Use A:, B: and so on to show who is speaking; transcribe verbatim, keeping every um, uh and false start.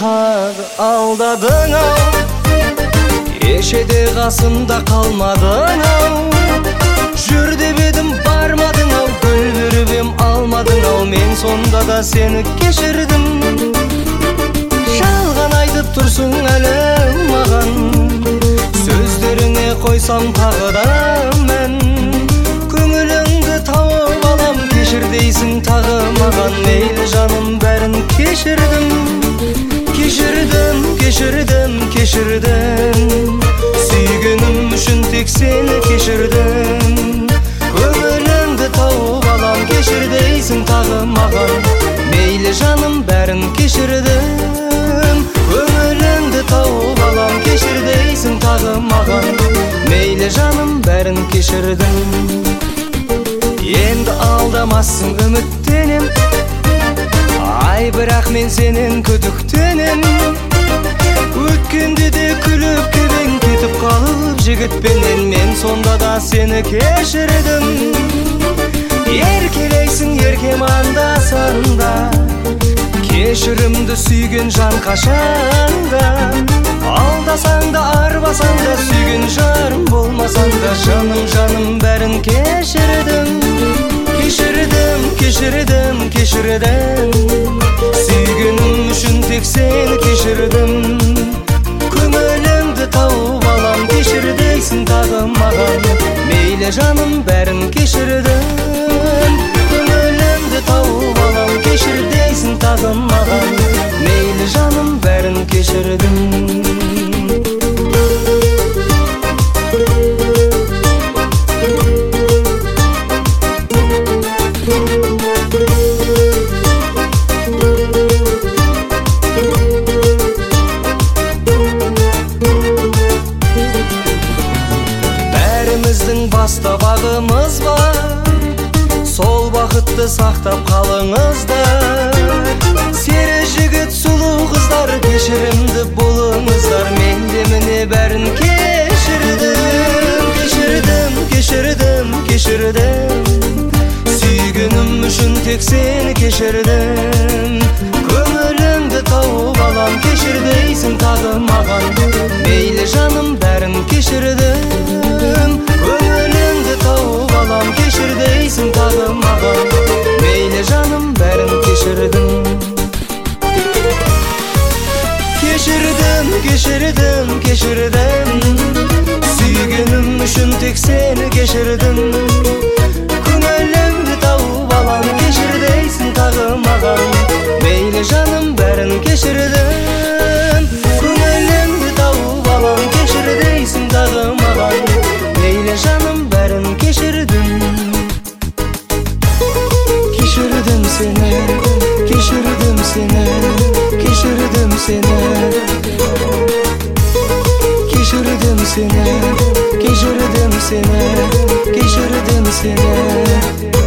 A: тағы алдадың ау, кешеде қасымда қалмадың ау. Жүр деп едім бармадың ау, гүл беріп ем алмадың ау. Мен сонда да сені кешірдім. Жалған айтып тұрсың әлі маған, сөздеріңе қойсам тағы да мен. Көңіліңді тауып алам, кешір дейсің тағы маған. Мейлі жаным, бәрін кешірдім. Кешірдім, кешірдім, кешірдім. Сүйгенім үшін тек сені кешірдім. Көңіліңді тауып алам, кешір дейсің тағы маған. Мейлі жаным, бәрін кешірдім. Көңіліңді тауып алам, кешір дейсің тағы маған. Мейлі жаным, бәрін кешірдім. Енді алдамассың үміттенем, ай бірақ мен сенен күдіктенем. Өткенде де күліп кебең кетіп қалып жігітпенен. Мен сонда да сені кешірдім. Еркелейсің еркем анда-санда, кешірімді сүйген жан қашанда. Алдасаң да арбасаң да, сүйген жарым болмасаң да. Жаным, жаным, бәрін кешірдім. Кешірдім, кешірдім, кешірдім. Сүйгенім үшін тек сені кешірдім. Көңіліңді тауып алам, кешір дейсің тағы маған. Мейлі жаным, бәрін кешірдім. Көңіліңді тауып алам, кешір дейсің тағы маған. Мейлі жаным, бәрін кешірдім. Бәріміздің баста бағымыз бар, сол бақытты сақтап қалыңыздар. Сері жігіт, сұлу қыздар, кешірімді болыңыздар. Мен де міне бәрін кешірдім. Кешірдім, кешірдім, кешірдім. Сүйгенім үшін тек сені кешірдім. Көңіліңді тауып алам, кешір дейсің тағы маған. Мейлі жаным, бәрін кешірдім. Көңіліңді тауып алам, кешір дейсің тағы маған. Мейлі жаным, бәрін кешірдім. Кешірдім, кешірдім, кешірдім. Сүйгенім үшін тек сені кешірдім. Көңіліңді тауып алам, кешір дейсің тағы маған. Мейлі жаным, бәрін кешірдім. Көңіліңді тауып алам, кешір дейсің тағы маған. Мейлі жаным, бәрін кешірдім. Кешірдім сені, кешірдім сені, кешірдім сені. Кешірдім сені, кешірдім сені, кешірдім сені.